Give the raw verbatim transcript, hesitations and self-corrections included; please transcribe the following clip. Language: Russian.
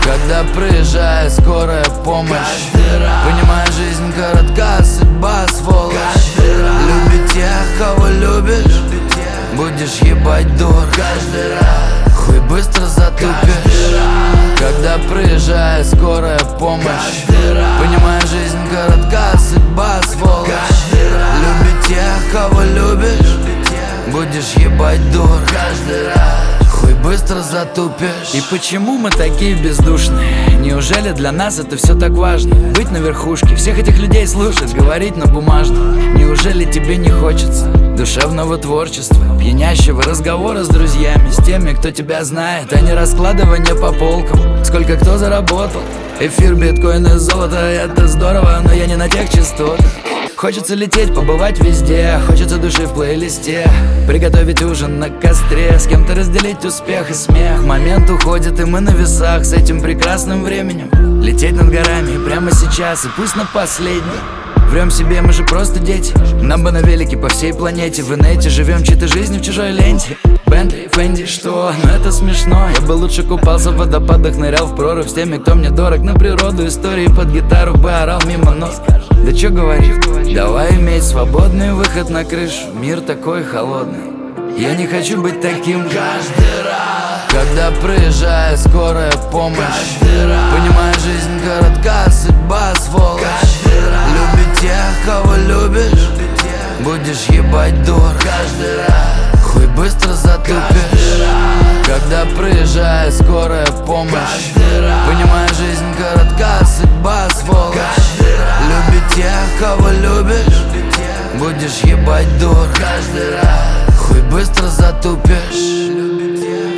Когда приезжает скорая помощь, понимая, жизнь коротка, судьба сволочь. Люби тех, кого любишь, будешь ебать дур. Хуй быстро затупишь. Когда приезжает скорая помощь, понимая, жизнь коротка, судьба сволочь. Люби тех, кого любишь, будешь ебать дур. Хуй быстро затупишь. И почему мы такие бездушные? Неужели для нас это все так важно? Быть на верхушке, всех этих людей слушать, говорить на бумажном. Неужели тебе не хочется душевного творчества, пьянящего разговора с друзьями, с теми, кто тебя знает, а не раскладывание по полкам, сколько кто заработал? Эфир, биткоины, золото, это здорово, но я не на тех частотах. Хочется лететь, побывать везде, хочется души в плейлисте, приготовить ужин на костре, с кем-то разделить успех и смех. Момент уходит, и мы на весах с этим прекрасным временем. Лететь над горами прямо сейчас, и пусть на последний. Врем себе, мы же просто дети, нам бы на велике по всей планете. В инете живем чьей-то жизнью в чужой ленте. Бентли, Фенди, что? Ну это смешно. Я бы лучше купался в водопадах, нырял в прорубь с теми, кто мне дорог. На природу, истории под гитару бы орал мимо нос. Да чё говорить, давай иметь свободный выход на крышу. Мир такой холодный, я не хочу быть таким каждый раз. Когда приезжает скорая помощь, понимая, жизнь коротка, судьба сволочь. Люби тех, кого любишь, будешь ебать дур. Хуй быстро затупишь. Когда приезжает скорая помощь, понимая, жизнь коротка, судьба сволочь. Люби тех, кого любишь, будешь ебать дур. Хуй быстро затупишь.